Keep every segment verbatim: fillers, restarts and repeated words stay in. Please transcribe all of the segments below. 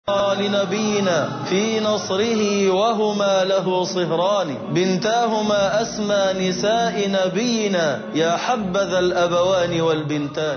لنبينا في نصره وهما له صهران بنتاهما أسمى نساء نبينا يا حبذا الأبوان والبنتان.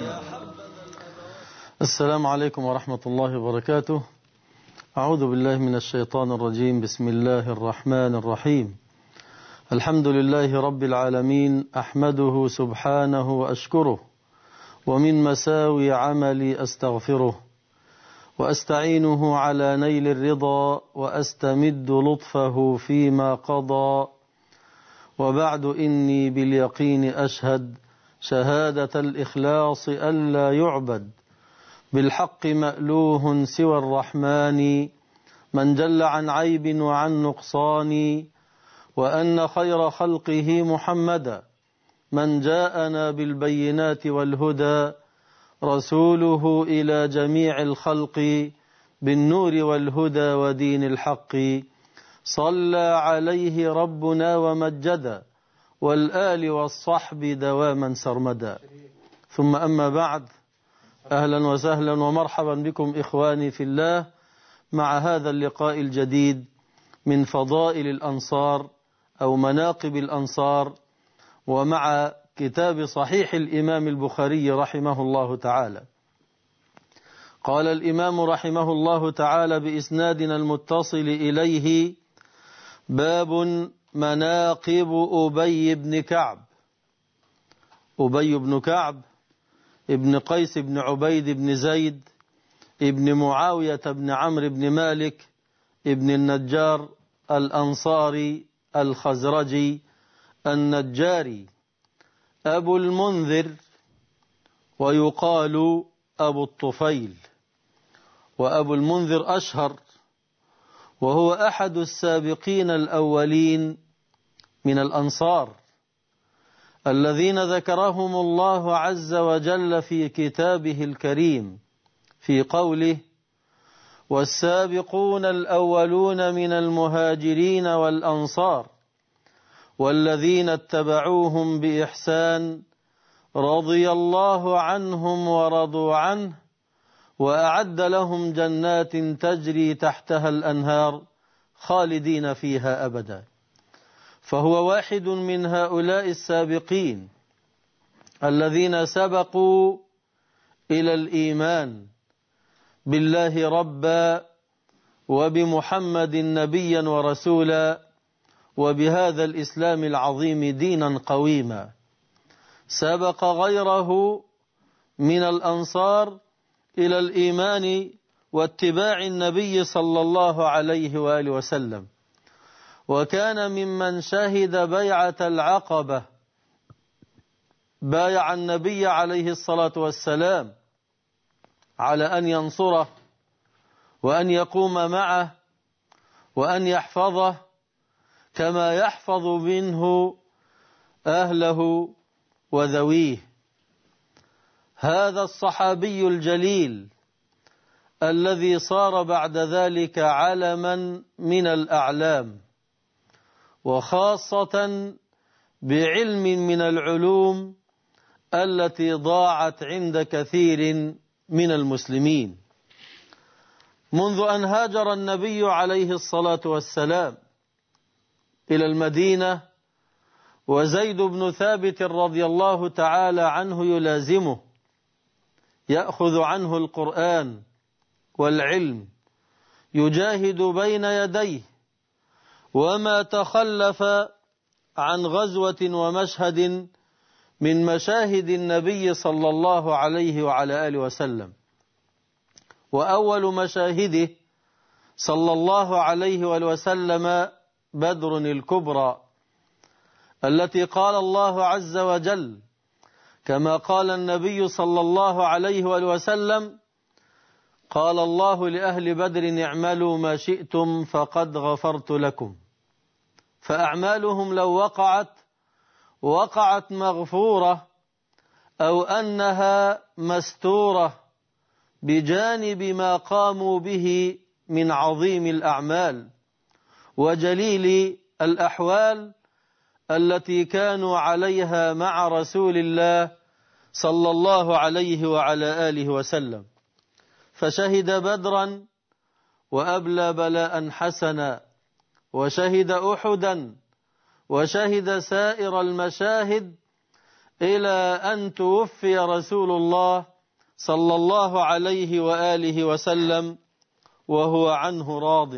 السلام عليكم ورحمة الله وبركاته. أعوذ بالله من الشيطان الرجيم. بسم الله الرحمن الرحيم. الحمد لله رب العالمين، أحمده سبحانه وأشكره، ومن مساوي عملي أستغفره، وأستعينه على نيل الرضا، وأستمد لطفه فيما قضى. وبعد إني باليقين أشهد شهادة الإخلاص ألا يعبد بالحق مألوه سوى الرحمن من جل عن عيب وعن نقصان، وأن خير خلقه محمدا من جاءنا بالبينات والهدى، رسوله إلى جميع الخلق بالنور والهدى ودين الحق، صلى عليه ربنا ومجدا، والآل والصحب دواما سرمدا. ثم أما بعد، أهلا وسهلا ومرحبا بكم إخواني في الله مع هذا اللقاء الجديد من فضائل الأنصار أو مناقب الأنصار، ومع كتاب صحيح الإمام البخاري رحمه الله تعالى. قال الإمام رحمه الله تعالى بإسنادنا المتصل إليه: باب مناقب أبي بن كعب. أبي بن كعب ابن قيس بن عبيد بن زيد ابن معاوية بن عمرو بن مالك ابن النجار الأنصاري الخزرجي النجاري، أبو المنذر، ويقال أبو الطفيل. وأبو المنذر أشهر، وهو أحد السابقين الأولين من الأنصار الذين ذكرهم الله عز وجل في كتابه الكريم في قوله: والسابقون الأولون من المهاجرين والأنصار والذين اتبعوهم بإحسان رضي الله عنهم ورضوا عنه وأعد لهم جنات تجري تحتها الأنهار خالدين فيها أبدا. فهو واحد من هؤلاء السابقين الذين سبقوا إلى الإيمان بالله ربا، وبمحمد نبيا ورسولا، وبهذا الإسلام العظيم دينا قويما. سبق غيره من الأنصار إلى الإيمان واتباع النبي صلى الله عليه وآله وسلم، وكان ممن شهد بيعة العقبة، بايع النبي عليه الصلاة والسلام على أن ينصره وأن يقوم معه وأن يحفظه كما يحفظ منه أهله وذويه. هذا الصحابي الجليل الذي صار بعد ذلك علما من الأعلام، وخاصة بعلم من العلوم التي ضاعت عند كثير من المسلمين. منذ أن هاجر النبي عليه الصلاة والسلام إلى المدينة، وزيد بن ثابت رضي الله تعالى عنه يلازمه، يأخذ عنه القرآن والعلم، يجاهد بين يديه، وما تخلف عن غزوة ومشهد من مشاهد النبي صلى الله عليه وعلى آله وسلم. وأول مشاهده صلى الله عليه وآله وسلم بدر الكبرى، التي قال الله عز وجل كما قال النبي صلى الله عليه وآله وسلم: قال الله لأهل بدر اعملوا ما شئتم فقد غفرت لكم. فأعمالهم لو وقعت وقعت مغفورة أو أنها مستورة بجانب ما قاموا به من عظيم الأعمال وجليل الأحوال التي كانوا عليها مع رسول الله صلى الله عليه وعلى آله وسلم. فشهد بدرا وأبلى بلاء حسنا، وشهد أحدا، وشهد سائر المشاهد، إلى أن توفي رسول الله صلى الله عليه وآله وسلم وهو عنه راض.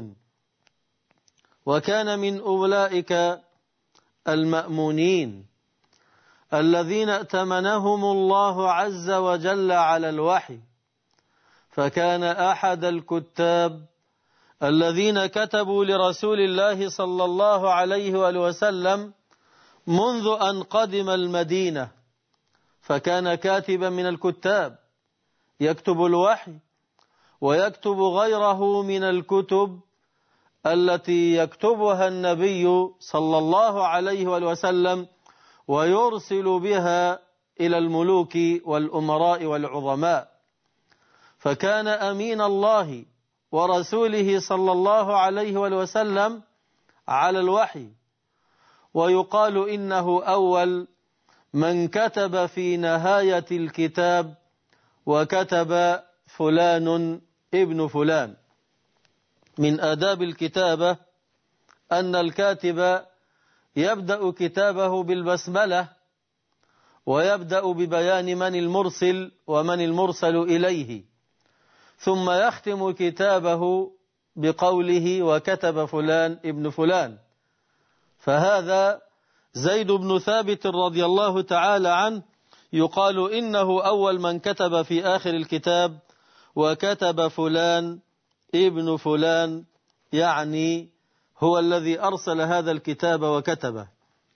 وكان من أولئك المأمونين الذين ائتمنهم الله عز وجل على الوحي، فكان أحد الكتاب الذين كتبوا لرسول الله صلى الله عليه وآله وسلم منذ أن قدم المدينة، فكان كاتبا من الكتاب يكتب الوحي ويكتب غيره من الكتب التي يكتبها النبي صلى الله عليه وآله وسلم ويرسل بها إلى الملوك والأمراء والعظماء. فكان أمين الله ورسوله صلى الله عليه وآله وسلم على الوحي، ويقال إنه أول من كتب في نهاية الكتاب وكتب فلان ابن فلان. من آداب الكتابة أن الكاتب يبدأ كتابه بالبسملة، ويبدأ ببيان من المرسل ومن المرسل إليه، ثم يختم كتابه بقوله وكتب فلان ابن فلان. فهذا زيد بن ثابت رضي الله تعالى عنه يقال إنه أول من كتب في آخر الكتاب وكتب فلان ابن فلان، يعني هو الذي أرسل هذا الكتاب وكتبه.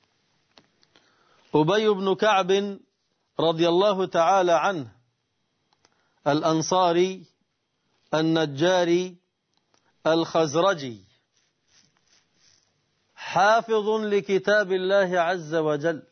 أبي بن كعب رضي الله تعالى عنه الأنصاري النجاري الخزرجي، حافظ لكتاب الله عز وجل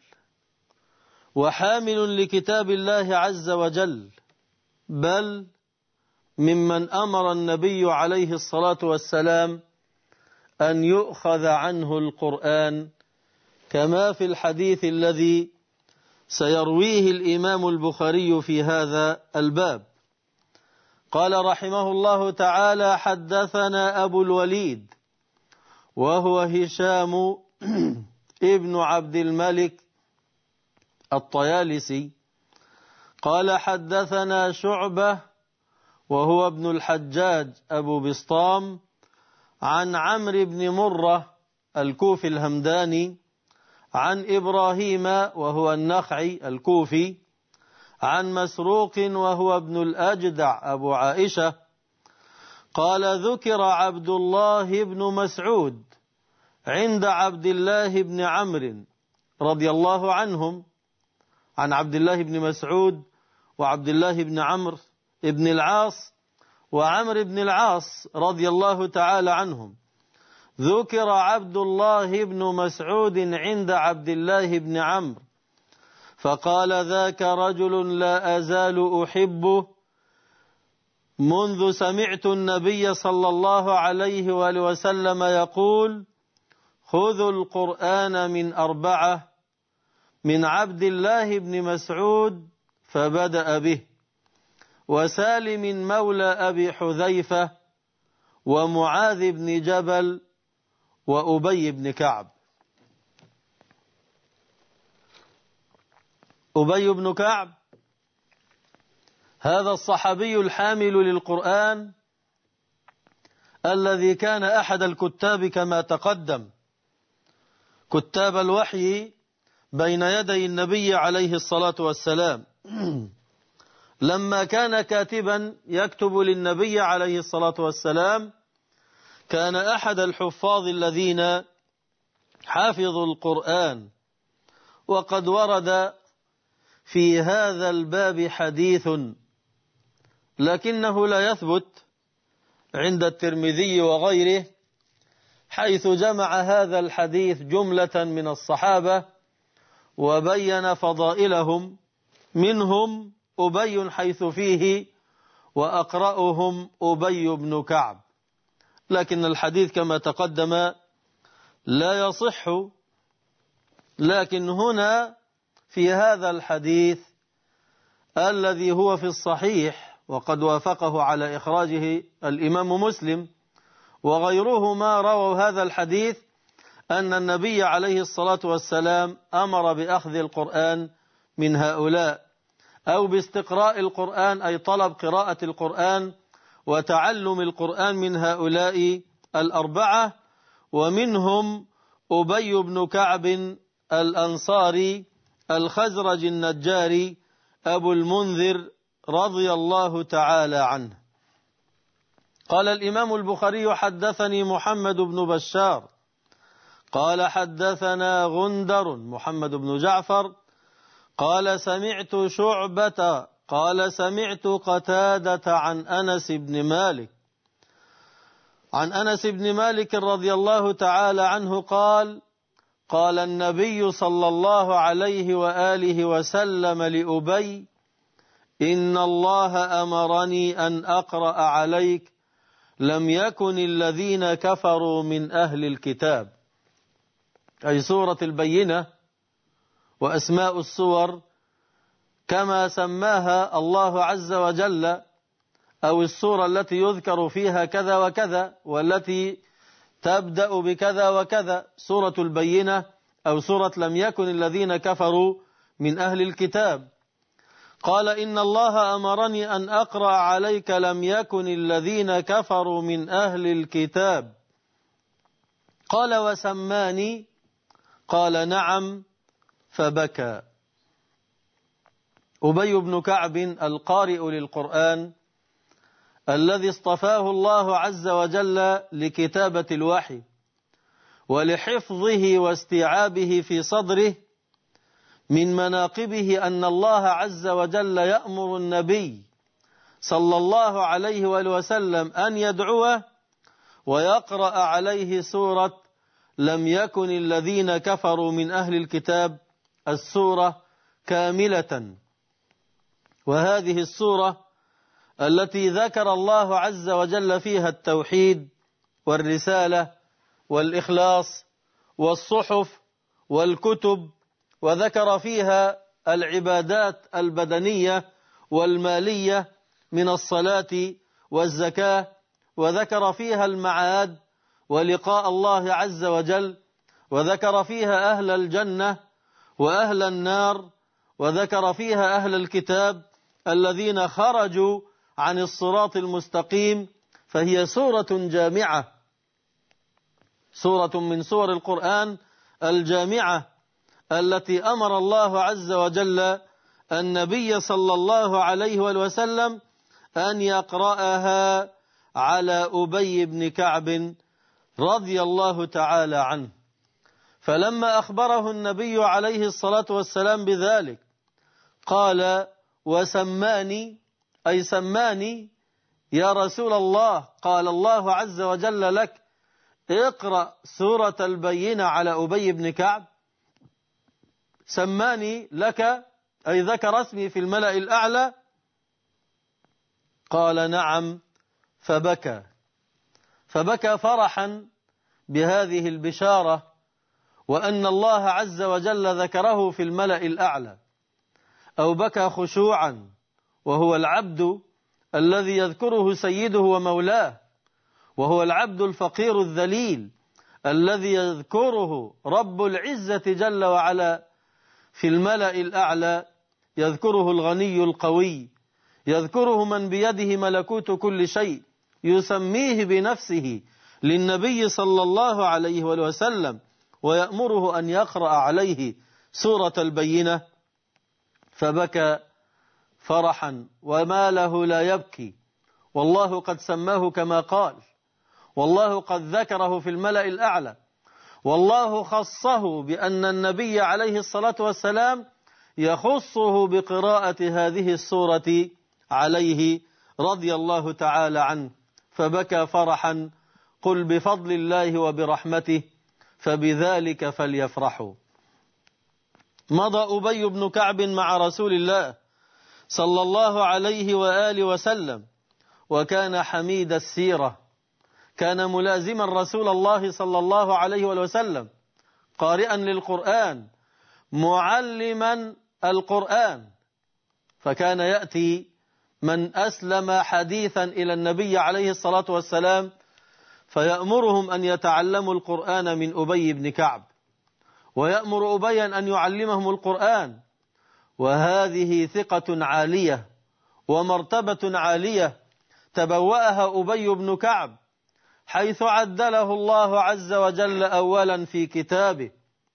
وحامل لكتاب الله عز وجل، بل ممن أمر النبي عليه الصلاة والسلام أن يؤخذ عنه القرآن، كما في الحديث الذي سيرويه الإمام البخاري في هذا الباب. قال رحمه الله تعالى: حدثنا أبو الوليد وهو هشام ابن عبد الملك الطيالسي، قال حدثنا شعبة وهو ابن الحجاج أبو بسطام، عن عمرو بن مرة الكوفي الهمداني، عن إبراهيم وهو النخعي الكوفي، عن مسروق وهو ابن الأجدع أبو عائشة، قال ذكر عبد الله بن مسعود عند عبد الله بن عمرو رضي الله عنهم، عن عبد الله بن مسعود وعبد الله بن عمرو بن العاص وعمرو بن العاص رضي الله تعالى عنهم، ذكر عبد الله بن مسعود عند عبد الله بن عمرو فقال: ذاك رجل لا أزال أحبه منذ سمعت النبي صلى الله عليه وآله وسلم يقول: خذوا القرآن من أربعة، من عبد الله بن مسعود فبدأ به، وسالم مولى أبي حذيفة، ومعاذ بن جبل، وأبي بن كعب. أبي بن كعب هذا الصحابي الحامل للقرآن الذي كان أحد الكتاب كما تقدم، كتاب الوحي بين يدي النبي عليه الصلاة والسلام. لما كان كاتبا يكتب للنبي عليه الصلاة والسلام، كان أحد الحفاظ الذين حافظوا القرآن. وقد ورد في هذا الباب حديث لكنه لا يثبت عند الترمذي وغيره، حيث جمع هذا الحديث جملة من الصحابة وبين فضائلهم، منهم أبي حيث فيه وأقرأهم أبي بن كعب، لكن الحديث كما تقدم لا يصح. لكن هنا في هذا الحديث الذي هو في الصحيح وقد وافقه على إخراجه الإمام مسلم وغيرهما رووا هذا الحديث أن النبي عليه الصلاة والسلام أمر بأخذ القرآن من هؤلاء، أو باستقراء القرآن، أي طلب قراءة القرآن وتعلم القرآن من هؤلاء الأربعة، ومنهم أبي بن كعب الأنصاري الخزرج النجاري أبو المنذر رضي الله تعالى عنه. قال الإمام البخاري: حدثني محمد بن بشار قال حدثنا غندر محمد بن جعفر قال سمعت شعبة قال سمعت قتادة عن أنس بن مالك عن أنس بن مالك رضي الله تعالى عنه قال: قال النبي صلى الله عليه وآله وسلم لأبي: إن الله أمرني أن أقرأ عليك لم يكن الذين كفروا من أهل الكتاب، أي سورة البينة، وأسماء السور كما سماها الله عز وجل، أو السورة التي يذكر فيها كذا وكذا والتي تبدأ بكذا وكذا، سورة البينة أو سورة لم يكن الذين كفروا من أهل الكتاب. قال: إن الله أمرني أن أقرأ عليك لم يكن الذين كفروا من أهل الكتاب. قال: وسماني؟ قال: نعم. فبكى. أبي بن كعب القارئ للقرآن الذي اصطفاه الله عز وجل لكتابة الوحي ولحفظه واستيعابه في صدره، من مناقبه أن الله عز وجل يأمر النبي صلى الله عليه وآله وسلم أن يدعوه ويقرأ عليه سورة لم يكن الذين كفروا من أهل الكتاب، السورة كاملة. وهذه السورة التي ذكر الله عز وجل فيها التوحيد والرسالة والإخلاص والصحف والكتب، وذكر فيها العبادات البدنية والمالية من الصلاة والزكاة، وذكر فيها المعاد ولقاء الله عز وجل، وذكر فيها أهل الجنة وأهل النار، وذكر فيها أهل الكتاب الذين خرجوا عن الصراط المستقيم. فهي سورة جامعة، سورة من سور القرآن الجامعة التي أمر الله عز وجل النبي صلى الله عليه وسلم أن يقرأها على أبي بن كعب رضي الله تعالى عنه. فلما أخبره النبي عليه الصلاة والسلام بذلك قال: وسماني، أي سماني يا رسول الله. قال الله عز وجل لك: اقرأ سورة البينة على أبي بن كعب. سماني لك، أي ذكر اسمي في الملأ الأعلى. قال: نعم. فبكى فبكى فرحا بهذه البشارة، وأن الله عز وجل ذكره في الملأ الأعلى، أو بكى خشوعا، وهو العبد الذي يذكره سيده ومولاه، وهو العبد الفقير الذليل الذي يذكره رب العزة جل وعلا في الملأ الأعلى، يذكره الغني القوي، يذكره من بيده ملكوت كل شيء، يسميه بنفسه للنبي صلى الله عليه وسلم ويأمره أن يقرأ عليه سورة البينة. فبكى فرحا، وما له لا يبكي، والله قد سماه كما قال، والله قد ذكره في الملأ الأعلى، والله خصه بأن النبي عليه الصلاة والسلام يخصه بقراءة هذه السورة عليه رضي الله تعالى عنه. فبكى فرحا، قل بفضل الله وبرحمته فبذلك فليفرحوا. مضى أبي بن كعب مع رسول الله صلى الله عليه وآله وسلم، وكان حميد السيرة، كان ملازما رسول الله صلى الله عليه وسلم، قارئا للقرآن، معلما القرآن. فكان يأتي من أسلم حديثا إلى النبي عليه الصلاة والسلام فيأمرهم أن يتعلموا القرآن من أبي بن كعب، ويأمر أبيا أن يعلمهم القرآن. وهذه ثقة عالية ومرتبة عالية تبوأها أبي بن كعب، حيث عدله الله عز وجل أولا في كتابه: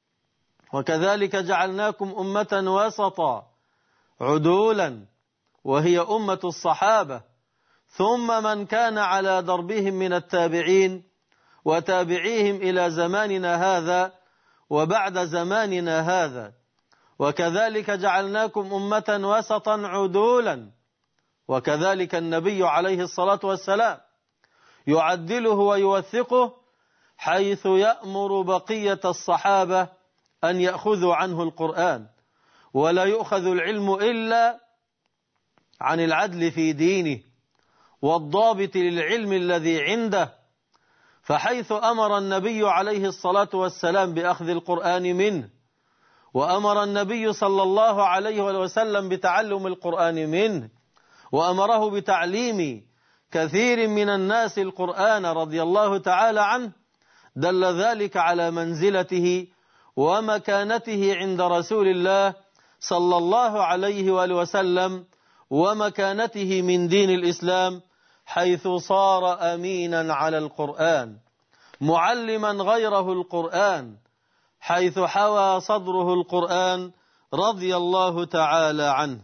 وكذلك جعلناكم أمة وسطا عدولا، وهي أمة الصحابة، ثم من كان على دربهم من التابعين وتابعيهم إلى زماننا هذا وبعد زماننا هذا. وكذلك جعلناكم أمة وسطا عدولا، وكذلك النبي عليه الصلاة والسلام يعدله ويوثقه، حيث يأمر بقية الصحابة أن يأخذوا عنه القرآن، ولا يؤخذ العلم إلا عن العدل في دينه والضابط للعلم الذي عنده. فحيث أمر النبي عليه الصلاة والسلام بأخذ القرآن منه، وأمر النبي صلى الله عليه وسلم بتعلم القرآن منه، وأمره بتعليم كثير من الناس القرآن رضي الله تعالى عنه، دل ذلك على منزلته ومكانته عند رسول الله صلى الله عليه وآله وسلم، ومكانته من دين الإسلام، حيث صار أمينا على القرآن، معلما غيره القرآن، حيث حوى صدره القرآن رضي الله تعالى عنه.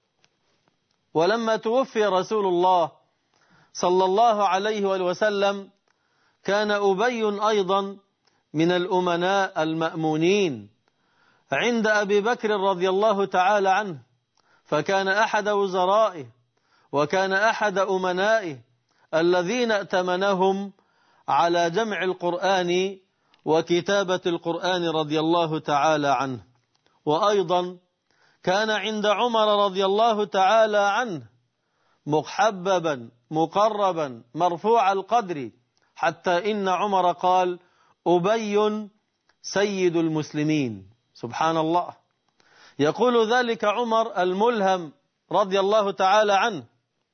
ولما توفي رسول الله صلى الله عليه وآله وسلم، كان أبي أيضا من الأمناء المأمونين عند أبي بكر رضي الله تعالى عنه، فكان أحد وزرائه وكان أحد أمنائه الذين ائتمنهم على جمع القرآن وكتابة القرآن رضي الله تعالى عنه. وأيضا كان عند عمر رضي الله تعالى عنه محببا مقربا مرفوع القدر، حتى إن عمر قال: أبي سيد المسلمين. سبحان الله، يقول ذلك عمر الملهم رضي الله تعالى عنه،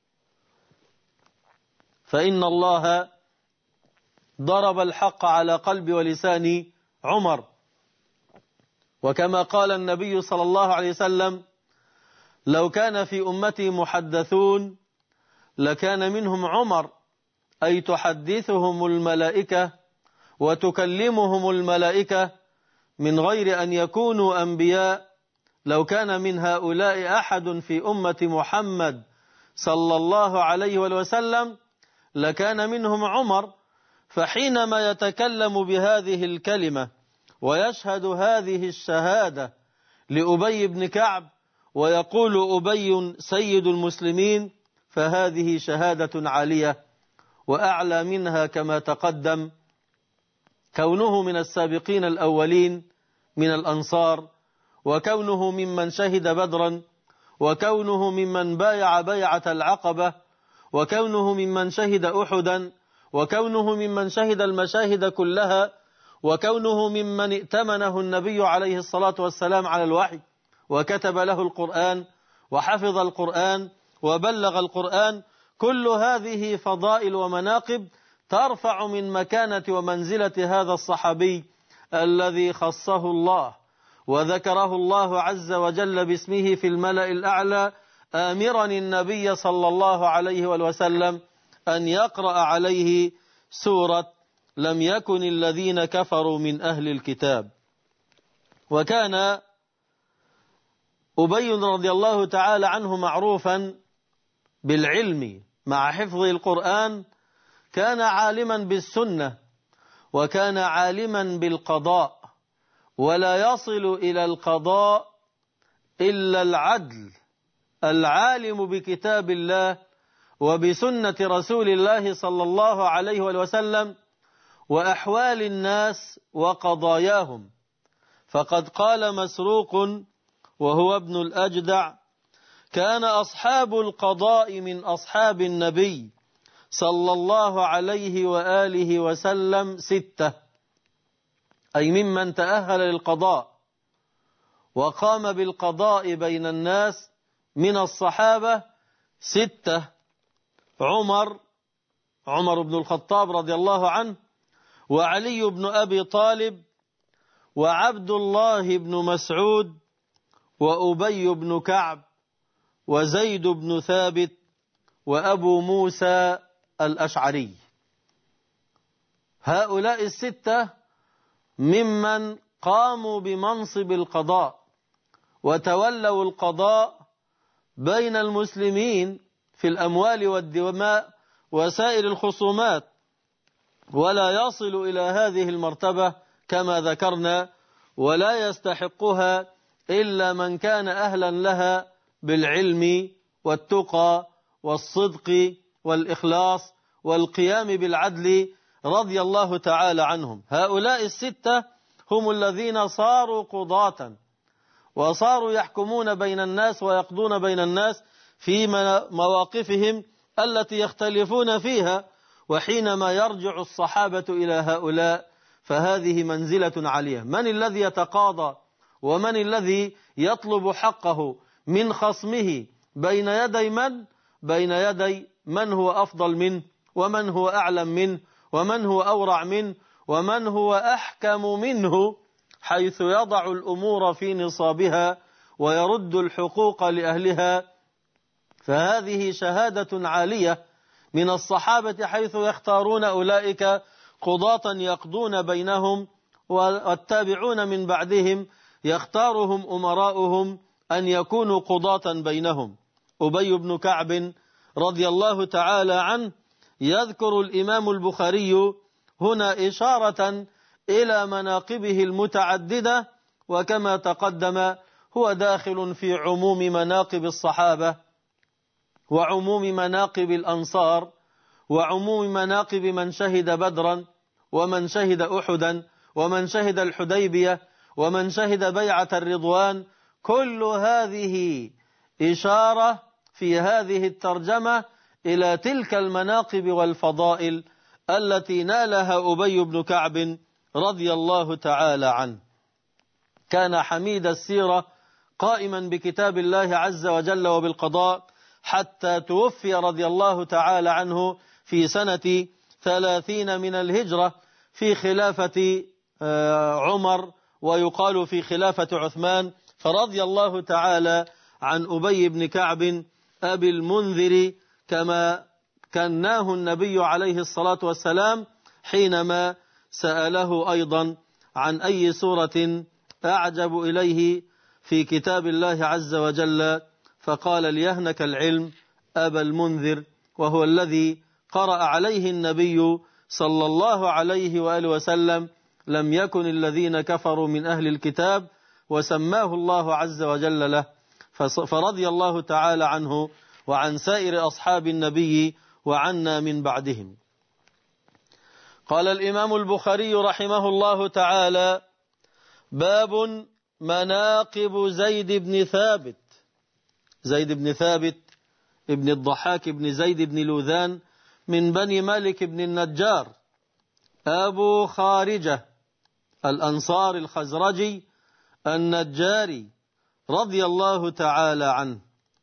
فإن الله ضرب الحق على قلب ولسان عمر. وكما قال النبي صلى الله عليه وسلم: لو كان في أمتي محدثون لكان منهم عمر، أي تحدثهم الملائكة وتكلمهم الملائكة من غير أن يكونوا أنبياء. لو كان من هؤلاء أحد في أمة محمد صلى الله عليه وسلم لكان منهم عمر. فحينما يتكلم بهذه الكلمة ويشهد هذه الشهادة لأبي بن كعب ويقول أبي سيد المسلمين، فهذه شهادة عالية، وأعلى منها كما تقدم كونه من السابقين الأولين من الأنصار، وكونه ممن شهد بدرا، وكونه ممن بايع بيعة العقبة، وكونه ممن شهد أحدا، وكونه ممن شهد المشاهد كلها، وكونه ممن ائتمنه النبي عليه الصلاة والسلام على الوحي وكتب له القرآن وحفظ القرآن وبلغ القرآن. كل هذه فضائل ومناقب ترفع من مكانة ومنزلة هذا الصحابي الذي خصه الله وذكره الله عز وجل باسمه في الملأ الأعلى، آمرا النبي صلى الله عليه وسلم أن يقرأ عليه سورة لم يكن الذين كفروا من أهل الكتاب. وكان أبي رضي الله تعالى عنه معروفا بالعلم مع حفظ القرآن، كان عالما بالسنة، وكان عالما بالقضاء، ولا يصل إلى القضاء إلا العدل العالم بكتاب الله وبسنة رسول الله صلى الله عليه وسلم وأحوال الناس وقضاياهم. فقد قال مسروق وهو ابن الأجدع: كان أصحاب القضاء من أصحاب النبي صلى الله عليه وآله وسلم ستة، أي ممن تأهل للقضاء وقام بالقضاء بين الناس من الصحابة ستة: عمر عمر بن الخطاب رضي الله عنه، وعلي بن أبي طالب، وعبد الله بن مسعود، وأبي بن كعب، وزيد بن ثابت، وأبو موسى الأشعري. هؤلاء الستة ممن قاموا بمنصب القضاء وتولوا القضاء بين المسلمين في الأموال والدماء وسائر الخصومات، ولا يصل إلى هذه المرتبة كما ذكرنا، ولا يستحقها إلا من كان أهلا لها بالعلم والتقى والصدق والإخلاص والقيام بالعدل رضي الله تعالى عنهم. هؤلاء الستة هم الذين صاروا قضاة وصاروا يحكمون بين الناس ويقضون بين الناس في مواقفهم التي يختلفون فيها. وحينما يرجع الصحابة إلى هؤلاء فهذه منزلة عالية. من الذي يتقاضى ومن الذي يطلب حقه من خصمه بين يدي من؟ بين يدي من هو أفضل منه، ومن هو أعلم منه، ومن هو أورع منه، ومن هو أحكم منه، حيث يضع الأمور في نصابها ويرد الحقوق لأهلها. فهذه شهادة عالية من الصحابة، حيث يختارون أولئك قضاة يقضون بينهم، والتابعون من بعدهم يختارهم أمراؤهم أن يكونوا قضاة بينهم. أبي بن كعب رضي الله تعالى عنه يذكر الإمام البخاري هنا إشارة إلى مناقبه المتعددة، وكما تقدم هو داخل في عموم مناقب الصحابة وعموم مناقب الأنصار وعموم مناقب من شهد بدرا ومن شهد أحدا ومن شهد الحديبية ومن شهد بيعة الرضوان. كل هذه إشارة في هذه الترجمة إلى تلك المناقب والفضائل التي نالها أبي بن كعب رضي الله تعالى عنه. كان حميد السيرة قائما بكتاب الله عز وجل وبالقضاء حتى توفي رضي الله تعالى عنه في سنة ثلاثين من الهجرة في خلافة عمر، ويقال في خلافة عثمان. فرضي الله تعالى عن أبي بن كعب أبي المنذر كما كناه النبي عليه الصلاة والسلام حينما سأله أيضا عن أي سورة أعجب إليه في كتاب الله عز وجل، فقال ليهنك العلم أبا المنذر، وهو الذي قرأ عليه النبي صلى الله عليه وآله وسلم لم يكن الذين كفروا من أهل الكتاب، وسماه الله عز وجل له، فرضي الله تعالى عنه وعن سائر أصحاب النبي وعنا من بعدهم. قال الإمام البخاري رحمه الله تعالى: باب مناقب زيد بن ثابت. زيد بن ثابت ابن الضحاك بن زيد بن لوذان من بني مالك بن النجار، أبو خارجة الأنصار الخزرجي النجاري رضي الله تعالى عنه،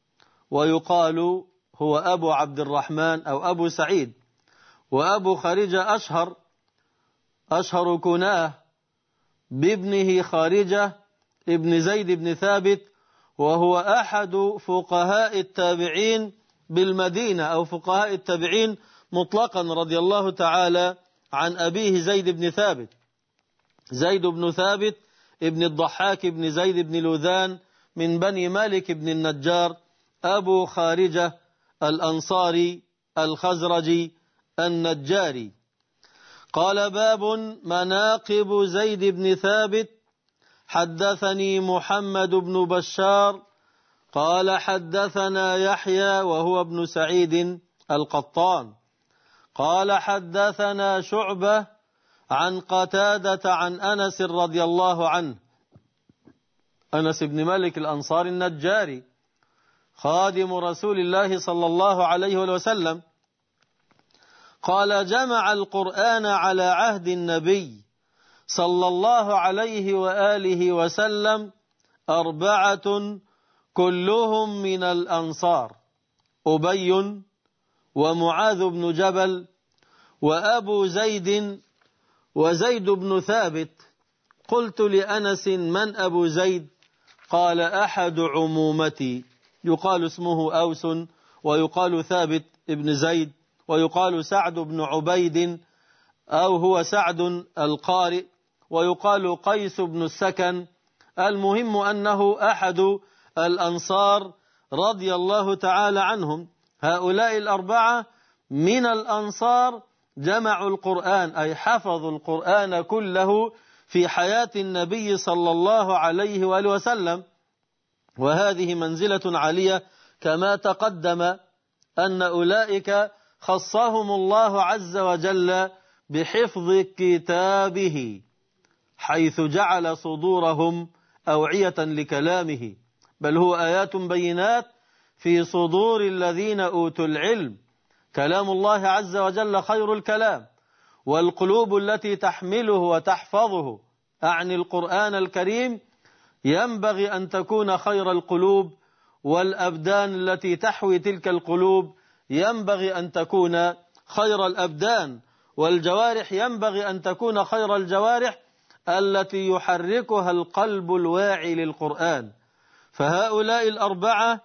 ويقال هو أبو عبد الرحمن أو أبو سعيد. وأبو خارجة أشهر أشهر كناه بابنه خارجة ابن زيد بن ثابت، وهو أحد فقهاء التابعين بالمدينة أو فقهاء التابعين مطلقا رضي الله تعالى عن أبيه زيد بن ثابت. زيد بن ثابت ابن الضحاك بن زيد بن لوذان من بني مالك بن النجار، أبو خارجة الأنصاري الخزرجي النجاري. قال: باب مناقب زيد بن ثابت. حدثني محمد بن بشار قال حدثنا يحيى وهو ابن سعيد القطان قال حدثنا شعبة عن قتادة عن أنس رضي الله عنه، أنس بن مالك الأنصاري النجاري خادم رسول الله صلى الله عليه وسلم، قال: جمع القرآن على عهد النبي صلى الله عليه وآله وسلم أربعة كلهم من الأنصار: أبي ومعاذ بن جبل وأبو زيد وزيد بن ثابت. قلت لأنس: من أبو زيد؟ قال: أحد عمومتي، يقال اسمه أوس، ويقال ثابت ابن زيد، ويقال سعد بن عبيد أو هو سعد القارئ، ويقال قيس بن السكن. المهم أنه أحد الأنصار رضي الله تعالى عنهم. هؤلاء الأربعة من الأنصار جمعوا القرآن، أي حفظوا القرآن كله في حياة النبي صلى الله عليه وآله وسلم، وهذه منزلة عالية كما تقدم أن أولئك خصهم الله عز وجل بحفظ كتابه، حيث جعل صدورهم أوعية لكلامه، بل هو آيات بينات في صدور الذين أوتوا العلم. كلام الله عز وجل خير الكلام، والقلوب التي تحمله وتحفظه، أعني القرآن الكريم، ينبغي أن تكون خير القلوب، والأبدان التي تحوي تلك القلوب ينبغي أن تكون خير الأبدان، والجوارح ينبغي أن تكون خير الجوارح التي يحركها القلب الواعي للقرآن. فهؤلاء الأربعة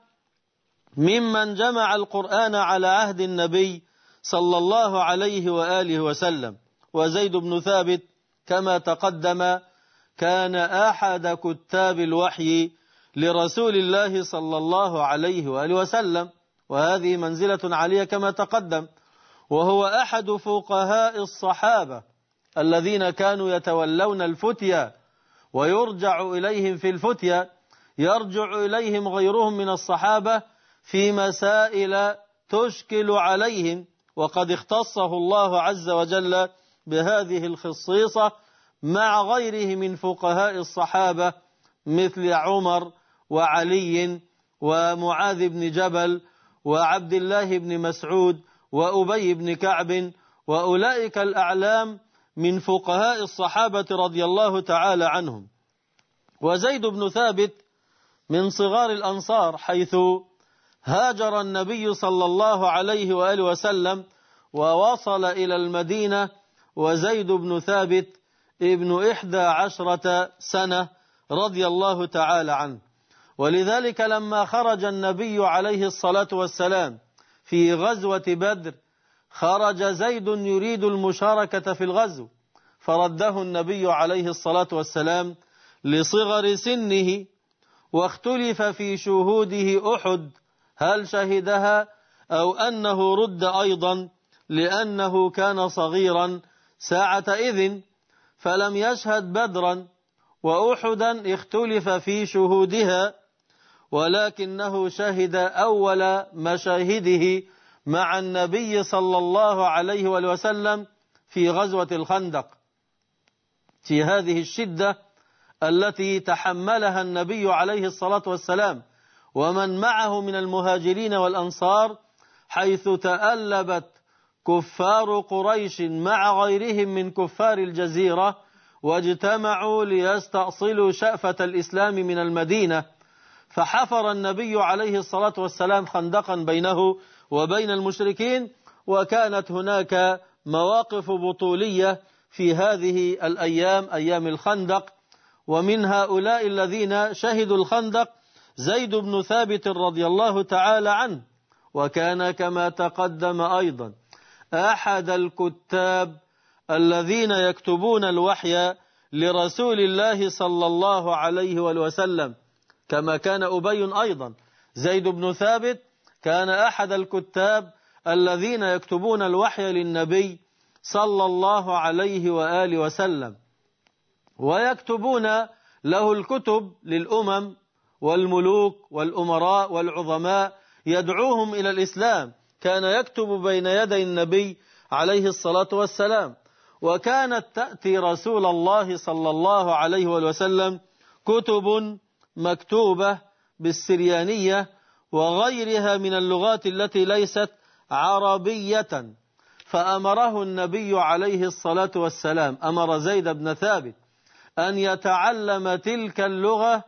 ممن جمع القرآن على عهد النبي صلى الله عليه وآله وسلم. وزيد بن ثابت كما تقدم كان أحد كتاب الوحي لرسول الله صلى الله عليه وآله وسلم، وهذه منزلة عالية كما تقدم. وهو أحد فقهاء الصحابة الذين كانوا يتولون الفتيا ويرجع إليهم في الفتيا، يرجع إليهم غيرهم من الصحابة في مسائل تشكل عليهم، وقد اختصه الله عز وجل بهذه الخصيصة مع غيره من فقهاء الصحابة مثل عمر وعلي ومعاذ بن جبل وعبد الله بن مسعود وأبي بن كعب، وأولئك الأعلام من فقهاء الصحابة رضي الله تعالى عنهم. وزيد بن ثابت من صغار الأنصار، حيث هاجر النبي صلى الله عليه وآله وسلم ووصل إلى المدينة وزيد بن ثابت ابن إحدى عشرة سنة رضي الله تعالى عنه. ولذلك لما خرج النبي عليه الصلاة والسلام في غزوة بدر، خرج زيد يريد المشاركة في الغزو، فرده النبي عليه الصلاة والسلام لصغر سنه، واختلف في شهوده أحد، هل شهدها أو أنه رد أيضا لأنه كان صغيرا ساعة إذن، فلم يشهد بدرا. وأحدا اختلف في شهودها، ولكنه شهد أول مشاهده مع النبي صلى الله عليه وسلم في غزوة الخندق، في هذه الشدة التي تحملها النبي عليه الصلاة والسلام ومن معه من المهاجرين والأنصار، حيث تألبت كفار قريش مع غيرهم من كفار الجزيرة واجتمعوا ليستأصلوا شأفة الإسلام من المدينة، فحفر النبي عليه الصلاة والسلام خندقا بينه وبين المشركين. وكانت هناك مواقف بطولية في هذه الأيام، أيام الخندق، ومن هؤلاء الذين شهدوا الخندق زيد بن ثابت رضي الله تعالى عنه، وكان كما تقدم أيضا أحد الكتاب الذين يكتبون الوحي لرسول الله صلى الله عليه وسلم، كما كان أبي أيضا. زيد بن ثابت كان أحد الكتاب الذين يكتبون الوحي للنبي صلى الله عليه وآله وسلم، ويكتبون له الكتب للأمم والملوك والأمراء والعظماء يدعوهم إلى الإسلام، كان يكتب بين يدي النبي عليه الصلاة والسلام. وكانت تأتي رسول الله صلى الله عليه وسلم كتب مكتوبة بالسريانية وغيرها من اللغات التي ليست عربية، فأمره النبي عليه الصلاة والسلام، أمر زيد بن ثابت أن يتعلم تلك اللغة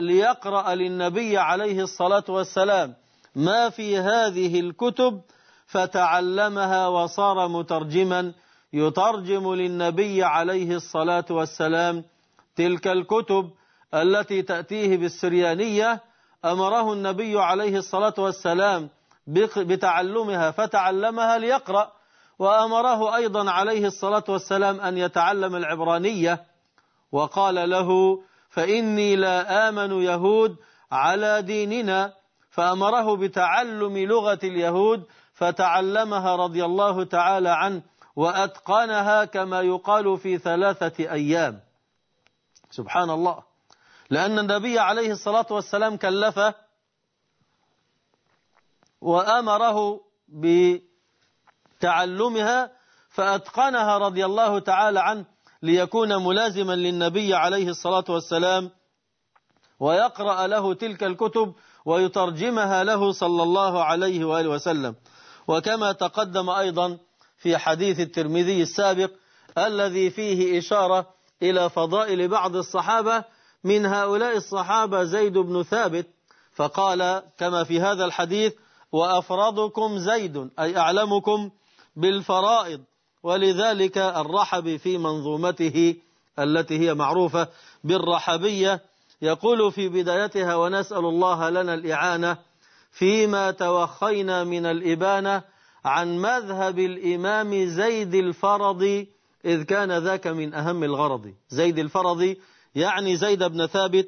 ليقرأ للنبي عليه الصلاة والسلام ما في هذه الكتب، فتعلمها وصار مترجما يترجم للنبي عليه الصلاة والسلام تلك الكتب التي تأتيه بالسريانية. أمره النبي عليه الصلاة والسلام بتعلمها فتعلمها ليقرأ، وأمره أيضا عليه الصلاة والسلام أن يتعلم العبرانية، وقال له فإني لا آمن يهود على ديننا، فأمره بتعلم لغة اليهود فتعلمها رضي الله تعالى عنه وأتقنها كما يقال في ثلاثة أيام. سبحان الله، لأن النبي عليه الصلاة والسلام كلفه وأمره بتعلمها فأتقنها رضي الله تعالى عنه ليكون ملازما للنبي عليه الصلاة والسلام ويقرأ له تلك الكتب ويترجمها له صلى الله عليه وآله وسلم. وكما تقدم أيضا في حديث الترمذي السابق الذي فيه إشارة إلى فضائل بعض الصحابة، من هؤلاء الصحابة زيد بن ثابت، فقال كما في هذا الحديث وأفرضكم زيد أي أعلمكم بالفرائض، ولذلك الرحبي في منظومته التي هي معروفة بالرحبية يقول في بدايتها ونسأل الله لنا الإعانة فيما توخينا من الإبانة عن مذهب الإمام زيد الفرضي إذ كان ذاك من أهم الغرض. زيد الفرضي يعني زيد بن ثابت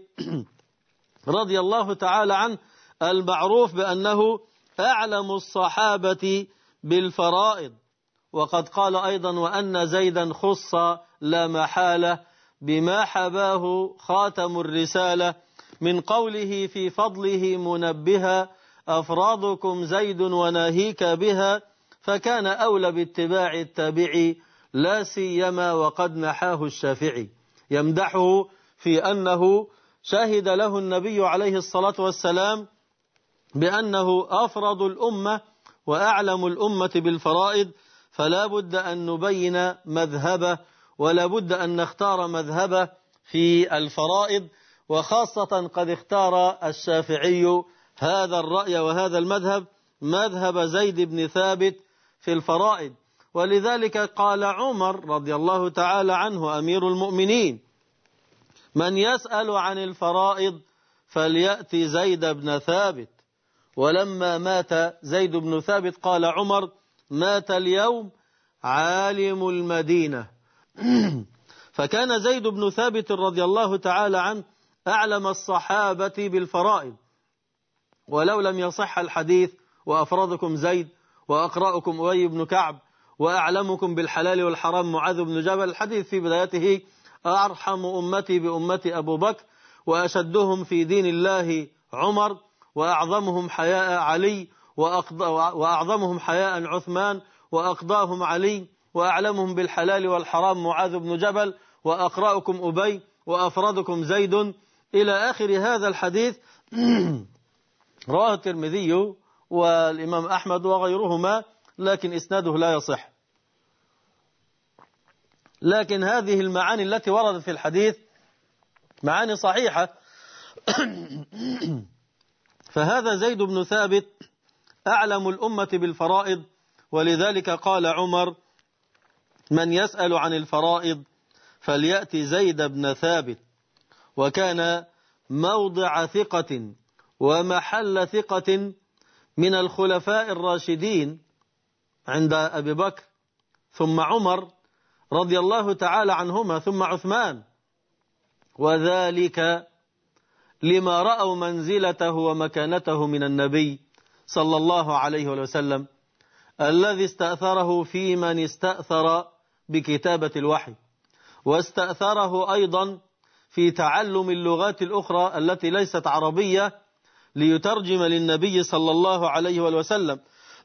رضي الله تعالى عنه، المعروف بأنه أعلم الصحابة بالفرائض. وقد قال أيضا وأن زيدا خص لا محالة بما حباه خاتم الرسالة من قوله في فضله منبها أفرادكم زيد وناهيك بها، فكان أولى باتباع التابعي لا سيما وقد نحاه الشافعي، يمدحه في أنه شهد له النبي عليه الصلاة والسلام بأنه أفرض الأمة وأعلم الأمة بالفرائض، فلا بد أن نبين مذهبه ولا بد أن نختار مذهبه في الفرائض، وخاصة قد اختار الشافعي هذا الرأي وهذا المذهب، مذهب زيد بن ثابت في الفرائض. ولذلك قال عمر رضي الله تعالى عنه أمير المؤمنين من يسأل عن الفرائض فليأتي زيد بن ثابت. ولما مات زيد بن ثابت قال عمر مات اليوم عالم المدينة. فكان زيد بن ثابت رضي الله تعالى عنه أعلم الصحابة بالفرائض، ولو لم يصح الحديث وأفرضكم زيد وأقرأكم أبي بن كعب وأعلمكم بالحلال والحرام معاذ بن جبل، الحديث في بدايته أرحم أمتي بأمتي أبو بكر وأشدهم في دين الله عمر وأعظمهم حياء علي وأعظمهم حياء عثمان وأقضاهم علي وأعلمهم بالحلال والحرام معاذ بن جبل وأقرأكم أبي وأفرضكم زيد إلى آخر هذا الحديث. رواه الترمذي والإمام أحمد وغيرهما، لكن إسناده لا يصح. لكن هذه المعاني التي وردت في الحديث معاني صحيحة. فهذا زيد بن ثابت أعلم الأمة بالفرائض، ولذلك قال عمر من يسأل عن الفرائض فليأتي زيد بن ثابت. وكان موضع ثقة ومحل ثقة من الخلفاء الراشدين عند أبي بكر ثم عمر رضي الله تعالى عنهما ثم عثمان، وذلك لما رأوا منزلته ومكانته من النبي صلى الله عليه وسلم الذي استأثره في من استأثر بكتابة الوحي، واستأثره أيضا في تعلم اللغات الأخرى التي ليست عربية ليترجم للنبي صلى الله عليه وسلم.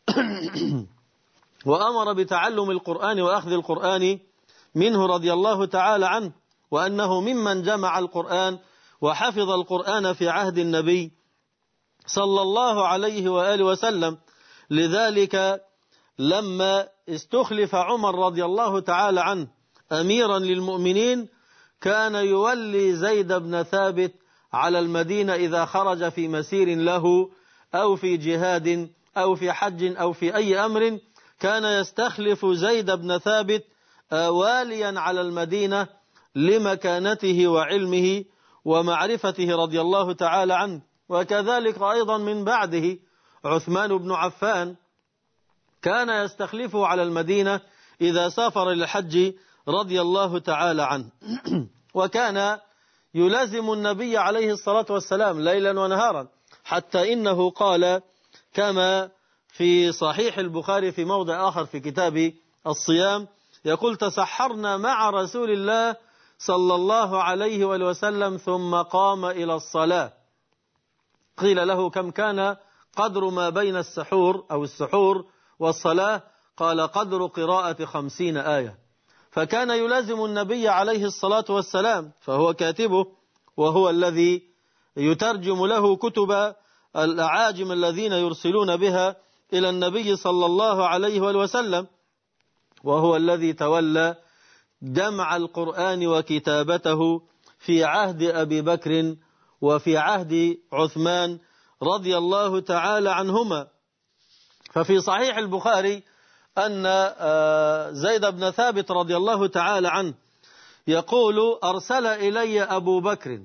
وأمر بتعلم القرآن وأخذ القرآن منه رضي الله تعالى عنه، وأنه ممن جمع القرآن وحفظ القرآن في عهد النبي صلى الله عليه وآله وسلم. لذلك لما استخلف عمر رضي الله تعالى عنه أميرا للمؤمنين كان يولي زيد بن ثابت على المدينة إذا خرج في مسير له أو في جهاد أو في حج أو في أي أمر كان يستخلف زيد بن ثابت واليا على المدينة لمكانته وعلمه ومعرفته رضي الله تعالى عنه. وكذلك أيضا من بعده عثمان بن عفان كان يستخلفه على المدينة إذا سافر للحج رضي الله تعالى عنه. وكان يلازم النبي عليه الصلاة والسلام ليلا ونهارا، حتى إنه قال كما في صحيح البخاري في موضع آخر في كتاب الصيام، يقول: تسحرنا مع رسول الله صلى الله عليه وسلم ثم قام إلى الصلاة. قيل له: كم كان قدر ما بين السحور أو السحور والصلاة؟ قال: قدر قراءة خمسين آية. فكان يلازم النبي عليه الصلاة والسلام، فهو كاتبه وهو الذي يترجم له كتب الأعاجم الذين يرسلون بها إلى النبي صلى الله عليه وسلم، وهو الذي تولى جمع القرآن وكتابته في عهد أبي بكر وفي عهد عثمان رضي الله تعالى عنهما. ففي صحيح البخاري أن زيد بن ثابت رضي الله تعالى عنه يقول: أرسل إلي أبو بكر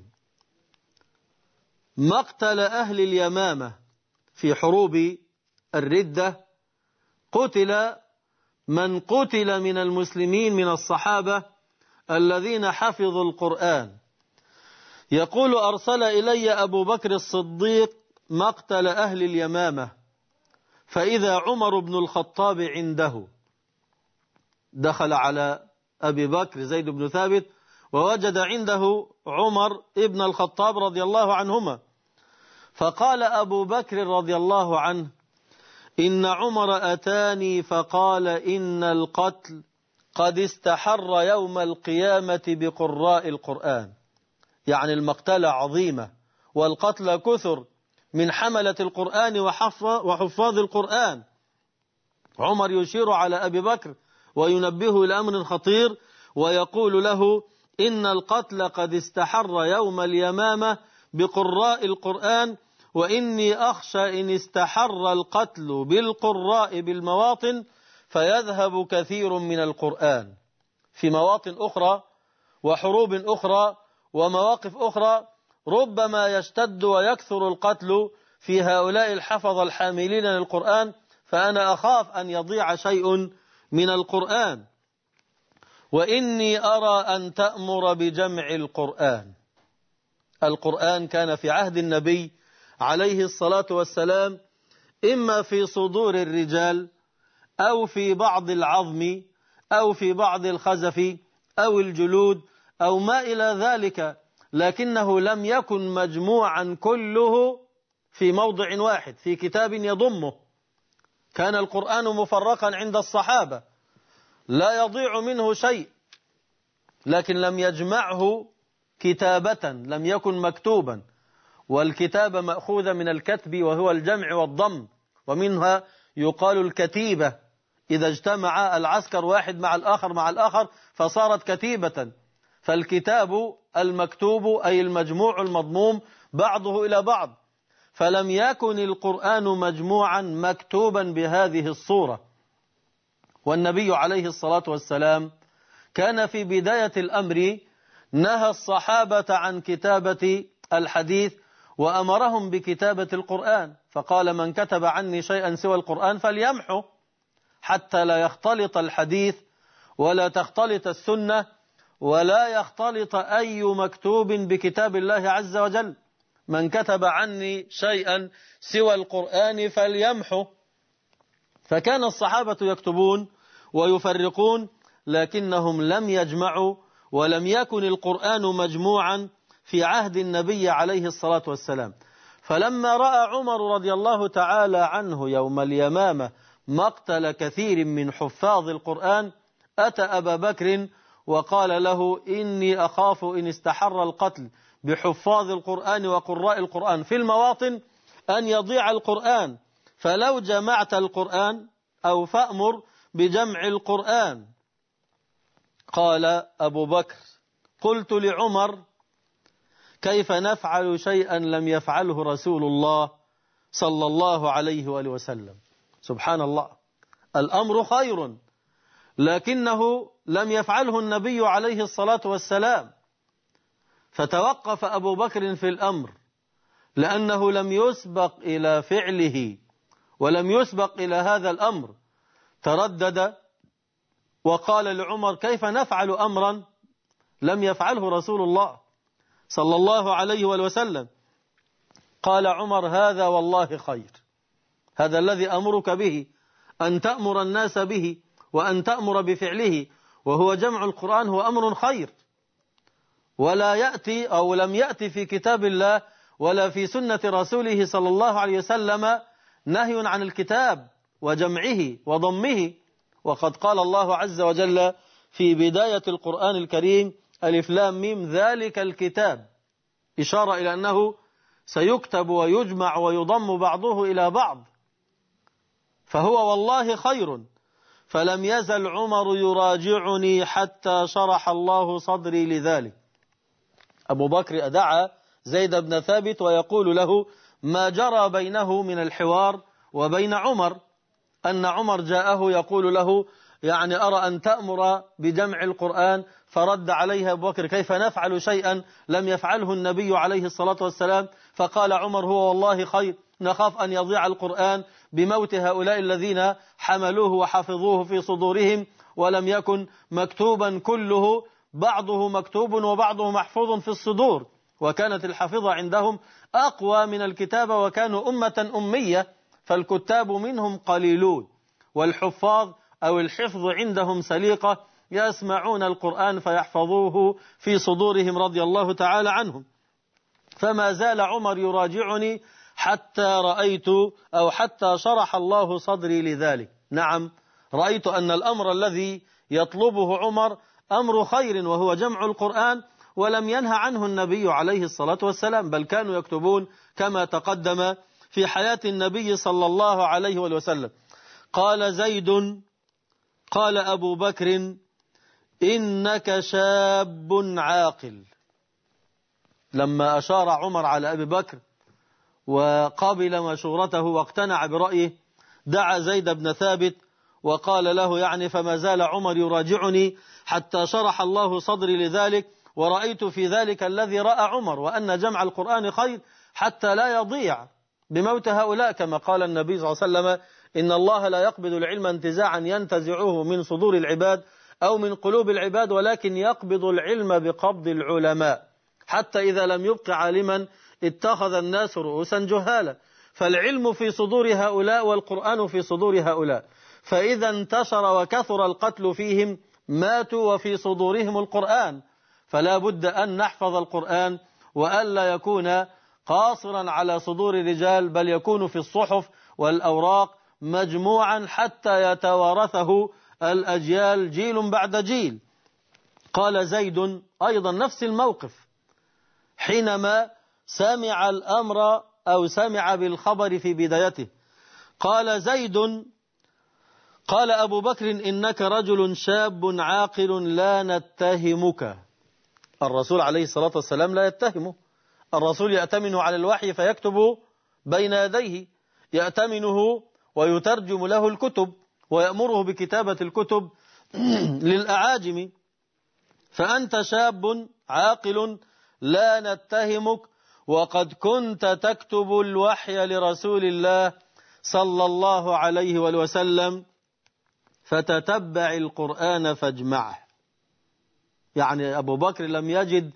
مقتل أهل اليمامة في حروب الردة، قتل من قتل من المسلمين من الصحابة الذين حفظوا القرآن. يقول: أرسل إلي أبو بكر الصديق مقتل أهل اليمامة، فإذا عمر بن الخطاب عنده. دخل على أبي بكر زيد بن ثابت ووجد عنده عمر ابن الخطاب رضي الله عنهما، فقال أبو بكر رضي الله عنه: إن عمر أتاني فقال إن القتل قد استحر يوم القيامة بقراء القرآن. يعني المقتلة عظيمة والقتل كثر من حملة القرآن وحفاظ القرآن. عمر يشير على أبي بكر وينبهه إلى أمر خطير، ويقول له: إن القتل قد استحر يوم اليمامة بقراء القرآن، وإني أخشى إن استحر القتل بالقراء بالمواطن فيذهب كثير من القرآن. في مواطن أخرى وحروب أخرى ومواقف أخرى ربما يشتد ويكثر القتل في هؤلاء الحفظ الحاملين للقرآن، فأنا أخاف أن يضيع شيء من القرآن. وإني أرى أن تأمر بجمع القرآن. القرآن كان في عهد النبي عليه الصلاة والسلام إما في صدور الرجال أو في بعض العظم أو في بعض الخزف أو الجلود أو ما إلى ذلك، لكنه لم يكن مجموعا كله في موضع واحد في كتاب يضمه. كان القرآن مفرقا عند الصحابة لا يضيع منه شيء، لكن لم يجمعه كتابة، لم يكن مكتوبا. والكتابة مأخوذة من الكتب وهو الجمع والضم، ومنها يقال الكتيبة إذا اجتمع العسكر واحد مع الآخر مع الآخر فصارت كتيبة. فالكتاب المكتوب أي المجموع المضموم بعضه إلى بعض، فلم يكن القرآن مجموعا مكتوبا بهذه الصورة. والنبي عليه الصلاة والسلام كان في بداية الأمر نهى الصحابة عن كتابة الحديث وأمرهم بكتابة القرآن، فقال: من كتب عني شيئا سوى القرآن فليمحه، حتى لا يختلط الحديث ولا تختلط السنة ولا يختلط أي مكتوب بكتاب الله عز وجل. من كتب عني شيئا سوى القرآن فليمحه. فكان الصحابة يكتبون ويفرقون، لكنهم لم يجمعوا، ولم يكن القرآن مجموعا في عهد النبي عليه الصلاة والسلام. فلما رأى عمر رضي الله تعالى عنه يوم اليمامة مقتل كثير من حفاظ القرآن، أتى أبا بكر وقال له: إني أخاف إن استحر القتل بحفاظ القرآن وقراء القرآن في المواطن أن يضيع القرآن، فلو جمعت القرآن أو فأمر بجمع القرآن. قال أبو بكر: قلت لعمر: كيف نفعل شيئا لم يفعله رسول الله صلى الله عليه وآله وسلم. سبحان الله، الأمر خير، لكنه لم يفعله النبي عليه الصلاة والسلام، فتوقف أبو بكر في الأمر لأنه لم يسبق إلى فعله ولم يسبق إلى هذا الأمر. تردد وقال لعمر: كيف نفعل أمرا لم يفعله رسول الله صلى الله عليه وآله وسلم؟ قال عمر: هذا والله خير، هذا الذي أمرك به، أن تأمر الناس به وأن تأمر بفعله، وهو جمع القرآن، هو أمر خير. ولا يأتي أو لم يأتي في كتاب الله ولا في سنة رسوله صلى الله عليه وسلم نهي عن الكتاب وجمعه وضمه. وقد قال الله عز وجل في بداية القرآن الكريم: ألف لام ميم ذلك الكتاب، إشارة إلى أنه سيكتب ويجمع ويضم بعضه إلى بعض، فهو والله خير. فلم يزل عمر يراجعني حتى شرح الله صدري لذلك. أبو بكر أدعى زيد بن ثابت ويقول له ما جرى بينه من الحوار وبين عمر، أن عمر جاءه يقول له: يعني أرى أن تأمر بجمع القرآن. فرد عليه أبو بكر: كيف نفعل شيئا لم يفعله النبي عليه الصلاة والسلام؟ فقال عمر: هو والله خير، نخاف أن يضيع القرآن بموت هؤلاء الذين حملوه وحفظوه في صدورهم ولم يكن مكتوبا كله، بعضه مكتوب وبعضه محفوظ في الصدور، وكانت الحفظة عندهم أقوى من الكتابة، وكانوا أمة أمية، فالكتاب منهم قليلون، والحفاظ أو الحفظ عندهم سليقة، يسمعون القرآن فيحفظوه في صدورهم رضي الله تعالى عنهم. فما زال عمر يراجعني حتى رأيت أو حتى شرح الله صدري لذلك. نعم، رأيت أن الأمر الذي يطلبه عمر أمر خير وهو جمع القرآن، ولم ينهى عنه النبي عليه الصلاة والسلام، بل كانوا يكتبون كما تقدم في حياة النبي صلى الله عليه وسلم. قال زيد: قال أبو بكر: إنك شاب عاقل. لما أشار عمر على أبي بكر وقابل مشورته واقتنع برأيه، دعا زيد بن ثابت وقال له: يعني فما زال عمر يراجعني حتى شرح الله صدري لذلك، ورأيت في ذلك الذي رأى عمر، وأن جمع القرآن خير حتى لا يضيع بموت هؤلاء، كما قال النبي صلى الله عليه وسلم: إن الله لا يقبض العلم انتزاعا ينتزعه من صدور العباد أو من قلوب العباد، ولكن يقبض العلم بقبض العلماء، حتى إذا لم يبق عالما اتخذ الناس رؤوسا جهالا. فالعلم في صدور هؤلاء والقرآن في صدور هؤلاء، فإذا انتشر وكثر القتل فيهم ماتوا وفي صدورهم القرآن. فلا بد أن نحفظ القرآن، وألا يكون قاصرا على صدور الرجال، بل يكون في الصحف والأوراق مجموعا حتى يتوارثه الأجيال جيل بعد جيل. قال زيد أيضا نفس الموقف حينما سمع الأمر أو سمع بالخبر في بدايته. قال زيد: قال أبو بكر: إنك رجل شاب عاقل لا نتهمك. الرسول عليه الصلاة والسلام لا يتهمه، الرسول يأتمن على الوحي فيكتب بين يديه، يأتمنه ويترجم له الكتب ويأمره بكتابة الكتب للأعاجم. فأنت شاب عاقل لا نتهمك، وقد كنت تكتب الوحي لرسول الله صلى الله عليه وسلم، فتتبع القرآن فاجمعه. يعني أبو بكر لم يجد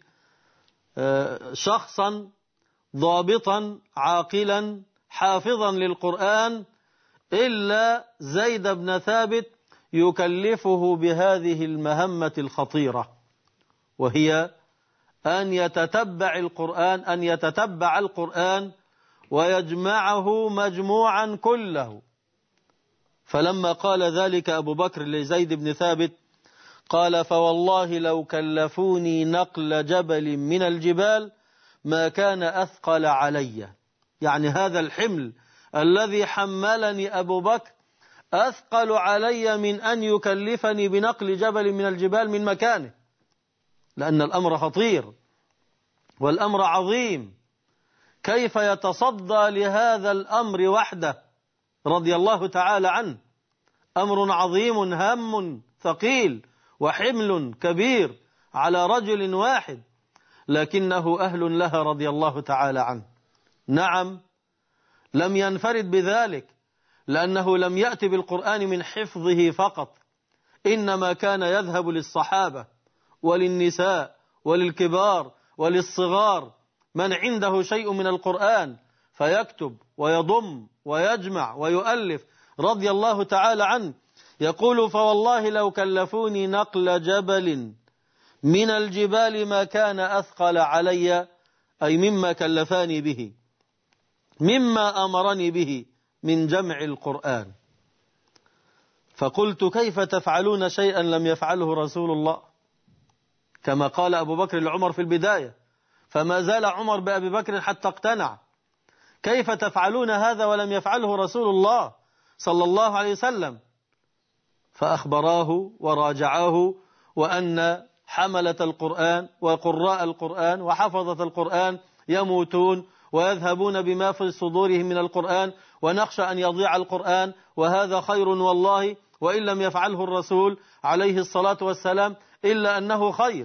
شخصا ضابطا عاقلا حافظا للقرآن إلا زيد بن ثابت يكلفه بهذه المهمة الخطيرة، وهي أن يتتبع القرآن أن يتتبع القرآن ويجمعه مجموعا كله. فلما قال ذلك أبو بكر لزيد بن ثابت قال: فوالله لو كلفوني نقل جبل من الجبال ما كان أثقل علي. يعني هذا الحمل الذي حملني أبو بكر أثقل علي من أن يكلفني بنقل جبل من الجبال من مكانه، لأن الأمر خطير والأمر عظيم. كيف يتصدى لهذا الأمر وحده رضي الله تعالى عنه؟ أمر عظيم هام ثقيل وحمل كبير على رجل واحد، لكنه أهل لها رضي الله تعالى عنه. نعم، لم ينفرد بذلك، لأنه لم يأتي بالقرآن من حفظه فقط، إنما كان يذهب للصحابة وللنساء وللكبار وللصغار من عنده شيء من القرآن فيكتب ويضم ويجمع ويؤلف رضي الله تعالى عنه. يقول: فوالله لو كلفوني نقل جبل من الجبال ما كان أثقل علي، أي مما كلفاني به، مما أمرني به من جمع القرآن. فقلت: كيف تفعلون شيئا لم يفعله رسول الله؟ كما قال أبو بكر لعمر في البداية، فما زال عمر بأبي بكر حتى اقتنع. كيف تفعلون هذا ولم يفعله رسول الله صلى الله عليه وسلم؟ فأخبراه وراجعاه وأن حملة القرآن وقراء القرآن وحفظة القرآن يموتون ويذهبون بما في صدورهم من القرآن، ونخشى أن يضيع القرآن، وهذا خير والله، وإن لم يفعله الرسول عليه الصلاة والسلام إلا أنه خير.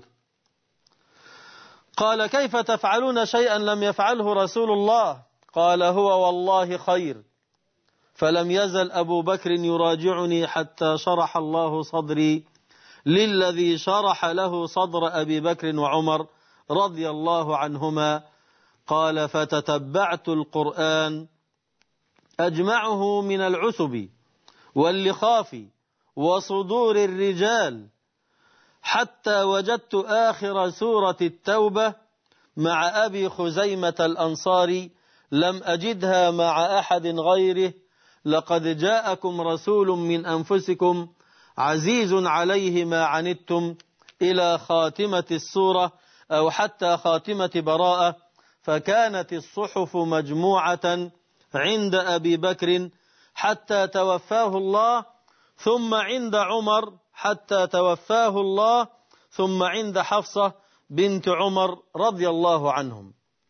قال: كيف تفعلون شيئا لم يفعله رسول الله؟ قال: هو والله خير. فلم يزل أبو بكر يراجعني حتى شرح الله صدري للذي شرح له صدر أبي بكر وعمر رضي الله عنهما. قال: فتتبعت القرآن أجمعه من العسب واللخاف وصدور الرجال حتى وجدت آخر سورة التوبة مع أبي خزيمة الأنصاري لم أجدها مع أحد غيره: لقد جاءكم رسول من أنفسكم عزيز عليه ما عنتم، إلى خاتمة السورة أو حتى خاتمة براءة. فكانت الصحف مجموعة عند أبي بكر حتى توفاه الله، ثم عند عمر حتى توفاه الله، ثم عند حفصة بنت عمر رضي الله عنهم.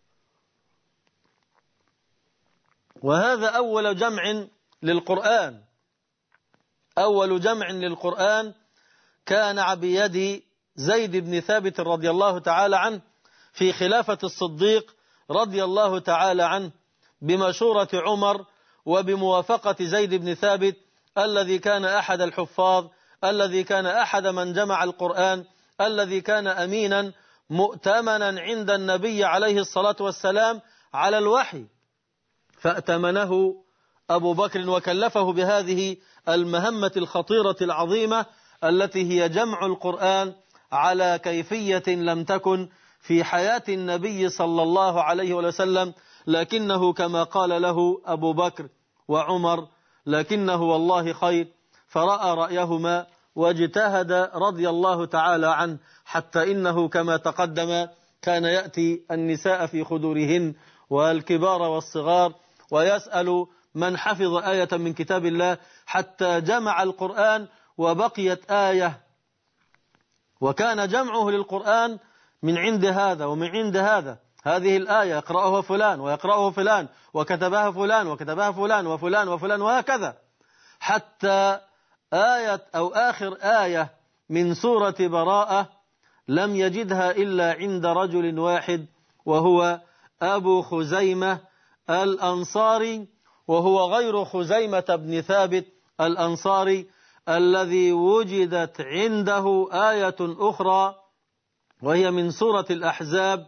وهذا أول جمع للقرآن، أول جمع للقرآن كان بيد زيد بن ثابت رضي الله تعالى عنه في خلافة الصديق رضي الله تعالى عنه، بمشورة عمر وبموافقة زيد بن ثابت الذي كان أحد الحفاظ، الذي كان أحد من جمع القرآن، الذي كان أمينا مؤتمنا عند النبي عليه الصلاة والسلام على الوحي. فأتمنه أبو بكر وكلفه بهذه المهمة الخطيرة العظيمة التي هي جمع القرآن على كيفية لم تكن في حياة النبي صلى الله عليه وسلم، لكنه كما قال له أبو بكر وعمر: لكنه والله خير. فرأى رأيهما واجتهد رضي الله تعالى عنه، حتى إنه كما تقدم كان يأتي النساء في خدورهن والكبار والصغار ويسأل من حفظ آية من كتاب الله، حتى جمع القرآن وبقيت آية. وكان جمعه للقرآن من عند هذا ومن عند هذا، هذه الآية يقرأها فلان ويقرأه فلان وكتبها فلان وكتبها فلان وفلان وفلان وهكذا، حتى آية أو آخر آية من سورة براءة لم يجدها إلا عند رجل واحد، وهو أبو خزيمة الأنصاري، وهو غير خزيمة بن ثابت الأنصاري الذي وجدت عنده آية أخرى وهي من سورة الأحزاب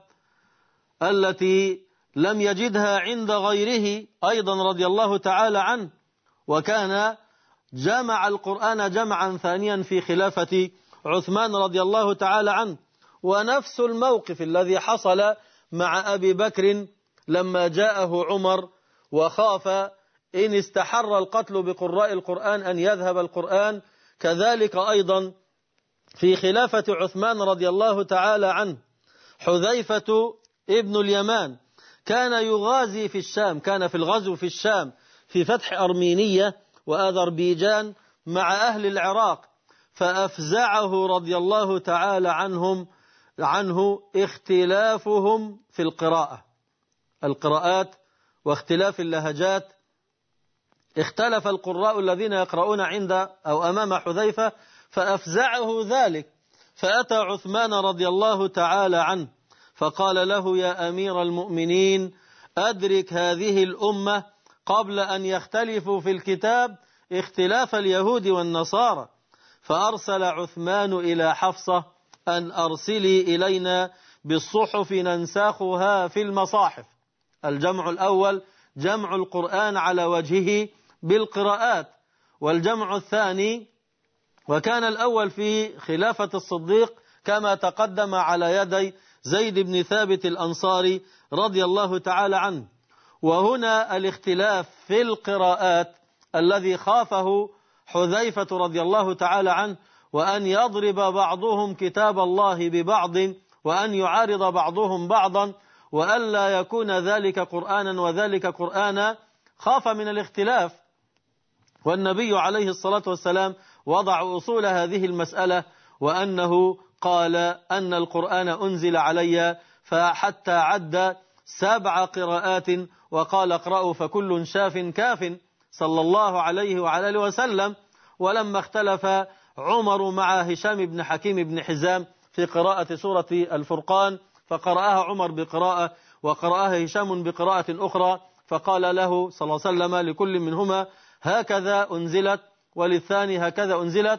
التي لم يجدها عند غيره أيضا رضي الله تعالى عنه. وكان جمع القرآن جمعا ثانيا في خلافة عثمان رضي الله تعالى عنه. ونفس الموقف الذي حصل مع أبي بكر لما جاءه عمر وخاف إن استحر القتل بقراء القرآن أن يذهب القرآن، كذلك أيضا في خلافة عثمان رضي الله تعالى عنه حذيفة ابن اليمان كان يغازي في الشام، كان في الغزو في الشام في فتح أرمينية وأذربيجان مع أهل العراق، فأفزعه رضي الله تعالى عنهم عنه اختلافهم في القراءة. القراءات واختلاف اللهجات، اختلف القراء الذين يقرؤون عند أو أمام حذيفة فأفزعه ذلك، فأتى عثمان رضي الله تعالى عنه فقال له: يا أمير المؤمنين، أدرك هذه الأمة قبل أن يختلفوا في الكتاب اختلاف اليهود والنصارى. فأرسل عثمان إلى حفصة أن أرسلي إلينا بالصحف ننسخها في المصاحف. الجمع الأول جمع القرآن على وجهه بالقراءات، والجمع الثاني وكان الأول في خلافة الصديق كما تقدم على يدي زيد بن ثابت الأنصاري رضي الله تعالى عنه. وهنا الاختلاف في القراءات الذي خافه حذيفة رضي الله تعالى عنه، وأن يضرب بعضهم كتاب الله ببعض، وأن يعارض بعضهم بعضا، وألا يكون ذلك قرآنا وذلك قرآنا، خاف من الاختلاف. والنبي عليه الصلاة والسلام وضع أصول هذه المسألة، وأنه قال أن القرآن أنزل علي، فحتى عد سبع قراءات وقال: اقرأوا فكل شاف كاف، صلى الله عليه وعلى آله وسلم. ولما اختلف عمر مع هشام بن حكيم بن حزام في قراءة سورة الفرقان، فقرأها عمر بقراءة وقرأها هشام بقراءة أخرى، فقال له صلى الله عليه وسلم: لكل منهما هكذا أنزلت، وللثاني هكذا أنزلت.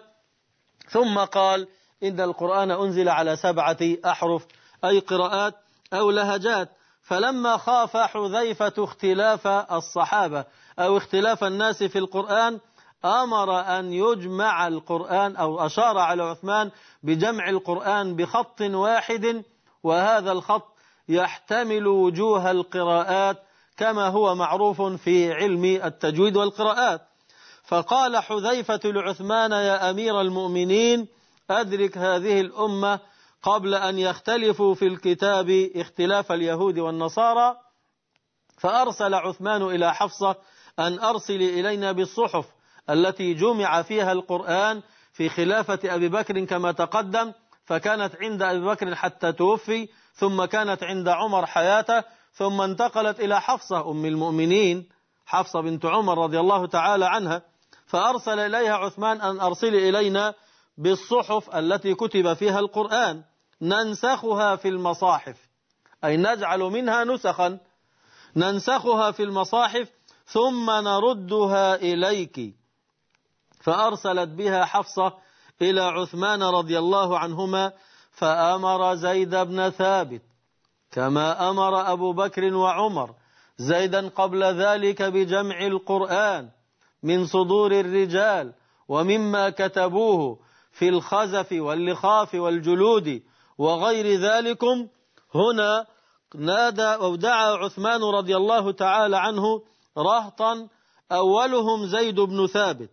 ثم قال: إن القرآن أنزل على سبعة أحرف، أي قراءات أو لهجات. فلما خاف حذيفة اختلاف الصحابة أو اختلاف الناس في القرآن، أمر أن يجمع القرآن، أو أشار على عثمان بجمع القرآن بخط واحد، وهذا الخط يحتمل وجوه القراءات كما هو معروف في علم التجويد والقراءات. فقال حذيفة لعثمان: يا أمير المؤمنين، أدرك هذه الأمة قبل أن يختلفوا في الكتاب اختلاف اليهود والنصارى. فأرسل عثمان إلى حفصة أن أرسل إلينا بالصحف التي جمع فيها القرآن في خلافة أبي بكر كما تقدم، فكانت عند أبي بكر حتى توفي، ثم كانت عند عمر حياته، ثم انتقلت إلى حفصة أم المؤمنين، حفصة بنت عمر رضي الله تعالى عنها. فأرسل إليها عثمان أن أرسل إلينا بالصحف التي كتب فيها القرآن ننسخها في المصاحف، أي نجعل منها نسخا ننسخها في المصاحف ثم نردها إليك. فأرسلت بها حفصة إلى عثمان رضي الله عنهما، فأمر زيد بن ثابت كما أمر أبو بكر وعمر زيدا قبل ذلك بجمع القرآن من صدور الرجال ومما كتبوه في الخزف واللخاف والجلود وغير ذلكم. هنا نادى أو دعا عثمان رضي الله تعالى عنه رهطا أولهم زيد بن ثابت.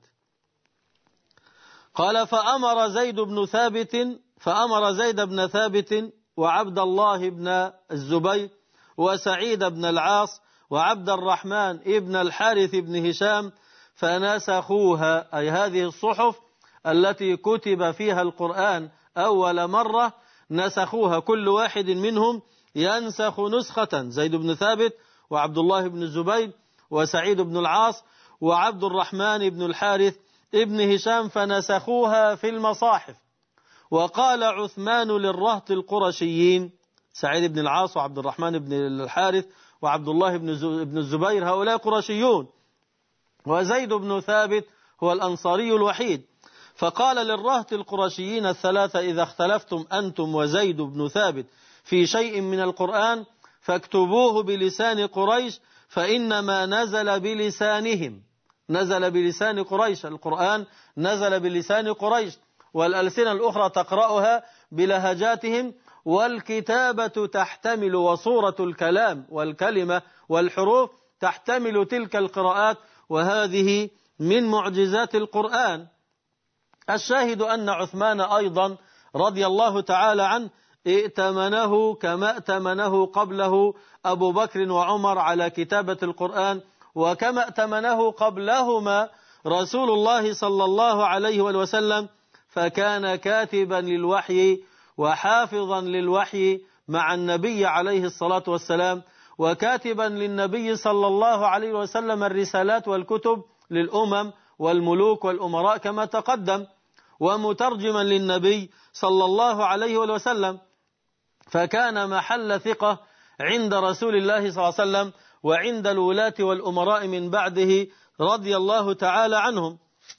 قال: فأمر زيد بن ثابت فأمر زيد بن ثابت وعبد الله بن الزبير وسعيد بن العاص وعبد الرحمن ابن الحارث بن هشام فنسخوها، أي هذه الصحف التي كتب فيها القرآن أول مرة نسخوها، كل واحد منهم ينسخ نسخة، زيد بن ثابت وعبد الله بن الزبير وسعيد بن العاص وعبد الرحمن بن الحارث ابن هشام، فنسخوها في المصاحف. وقال عثمان للرهط القرشيين، سعيد بن العاص وعبد الرحمن بن الحارث وعبد الله بن الزبير هؤلاء قرشيون، وزيد بن ثابت هو الأنصاري الوحيد. فقال للرهط القرشيين الثلاثة: إذا اختلفتم أنتم وزيد بن ثابت في شيء من القرآن فاكتبوه بلسان قريش، فإنما نزل بلسانهم، نزل بلسان قريش، القرآن نزل بلسان قريش، والألسنة الأخرى تقرأها بلهجاتهم، والكتابة تحتمل وصورة الكلام والكلمة والحروف تحتمل تلك القراءات، وهذه من معجزات القرآن. الشاهد أن عثمان أيضا رضي الله تعالى عنه ائتمنه كما ائتمنه قبله أبو بكر وعمر على كتابة القرآن، وكما ائتمنه قبلهما رسول الله صلى الله عليه وسلم، فكان كاتبا للوحي وحافظا للوحي مع النبي عليه الصلاة والسلام. وكاتبا للنبي صلى الله عليه وسلم الرسالات والكتب للأمم والملوك والأمراء كما تقدم، ومترجما للنبي صلى الله عليه وسلم، فكان محل ثقة عند رسول الله صلى الله عليه وسلم وعند الولاة والأمراء من بعده رضي الله تعالى عنهم.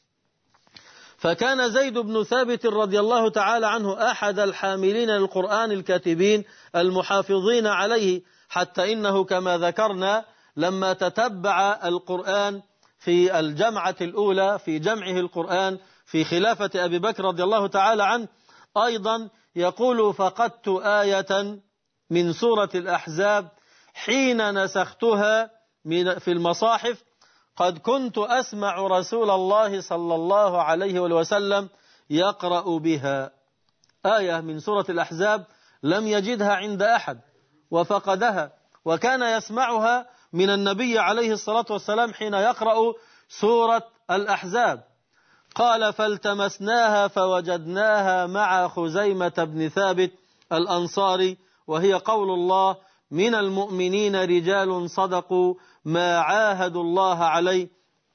فكان زيد بن ثابت رضي الله تعالى عنه أحد الحاملين للقرآن الكاتبين المحافظين عليه، حتى إنه كما ذكرنا لما تتبع القرآن في الجمعة الأولى في جمعه القرآن في خلافة أبي بكر رضي الله تعالى عنه، أيضا يقول: فقدت آية من سورة الأحزاب حين نسختها في المصاحف قد كنت أسمع رسول الله صلى الله عليه وسلم يقرأ بها. آية من سورة الأحزاب لم يجدها عند أحد وفقدها، وكان يسمعها من النبي عليه الصلاة والسلام حين يقرأ سورة الأحزاب. قال: فالتمسناها فوجدناها مع خزيمة بن ثابت الأنصاري، وهي قول الله: من المؤمنين رجال صدقوا ما عاهدوا الله عليه.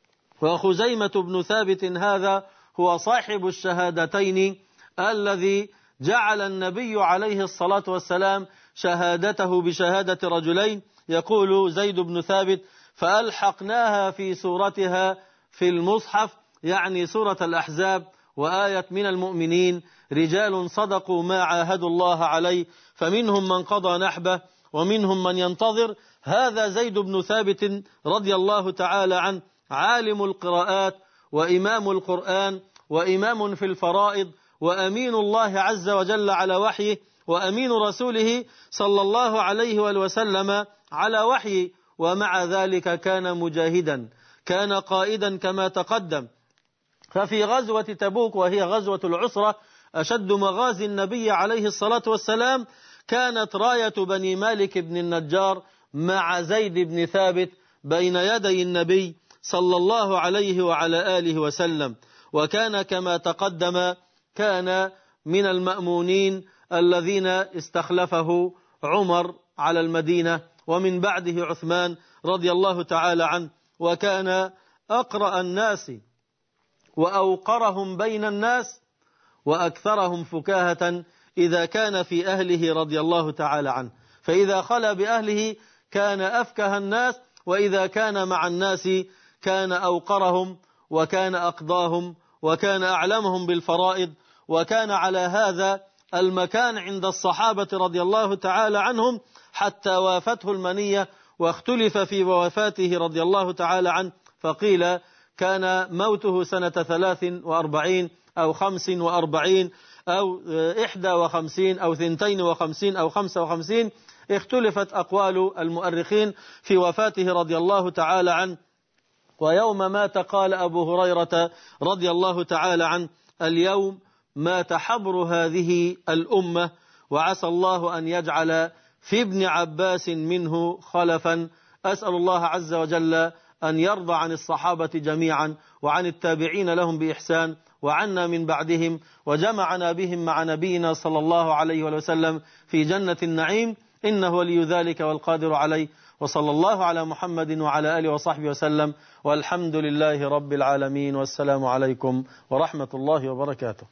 وخزيمة بن ثابت هذا هو صاحب الشهادتين الذي جعل النبي عليه الصلاة والسلام شهادته بشهادة رجلين. يقول زيد بن ثابت: فألحقناها في سورتها في المصحف، يعني سورة الأحزاب، وآية من المؤمنين رجال صدقوا ما عاهدوا الله عليه، فمنهم من قضى نحبه ومنهم من ينتظر. هذا زيد بن ثابت رضي الله تعالى عنه عالم القراءات وإمام القرآن وإمام في الفرائض وأمين الله عز وجل على وحيه وأمين رسوله صلى الله عليه وسلم على وحيه، ومع ذلك كان مجاهدا، كان قائدا كما تقدم. ففي غزوة تبوك وهي غزوة العسرة أشد مغازي النبي عليه الصلاة والسلام كانت راية بني مالك بن النجار مع زيد بن ثابت بين يدي النبي صلى الله عليه وعلى آله وسلم، وكان كما تقدم كان من المأمونين الذين استخلفه عمر على المدينة، ومن بعده عثمان رضي الله تعالى عنه، وكان أقرأ الناس وأوقرهم بين الناس وأكثرهم فكاهة إذا كان في أهله رضي الله تعالى عنه، فإذا خلى بأهله كان أفكه الناس، وإذا كان مع الناس كان أوقرهم وكان أقضاهم وكان أعلمهم بالفرائض، وكان على هذا المكان عند الصحابة رضي الله تعالى عنهم حتى وافته المنية، واختلف في وفاته رضي الله تعالى عنه، فقيل كان موته سنة ثلاث وأربعين أو خمس وأربعين أو إحدى وخمسين أو ثنتين وخمسين أو خمسة وخمسين، اختلفت أقوال المؤرخين في وفاته رضي الله تعالى عنه. ويوم مات قال أبو هريرة رضي الله تعالى عنه: اليوم مات حبر هذه الأمة، وعسى الله أن يجعل في ابن عباس منه خلفا. أسأل الله عز وجل أن يرضى عن الصحابة جميعا وعن التابعين لهم بإحسان وعنا من بعدهم، وجمعنا بهم مع نبينا صلى الله عليه وسلم في جنة النعيم، إنه ولي ذلك والقادر عليه. وصلى الله على محمد وعلى آله وصحبه وسلم، والحمد لله رب العالمين، والسلام عليكم ورحمة الله وبركاته.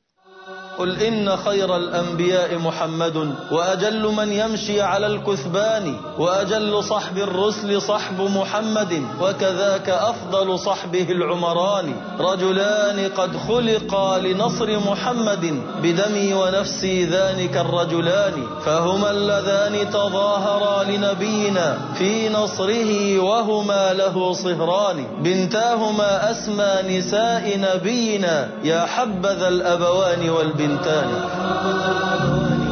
قل إن خير الأنبياء محمد، وأجل من يمشي على الكثبان، وأجل صحب الرسل صحب محمد، وكذاك أفضل صحبه العمران، رجلان قد خلقا لنصر محمد، بدمي ونفسي ذانك الرجلان، فهما اللذان تظاهرا لنبينا في نصره وهما له صهران، بنتاهما أسمى نساء نبينا، يا حبذا الأبوان والبنتان.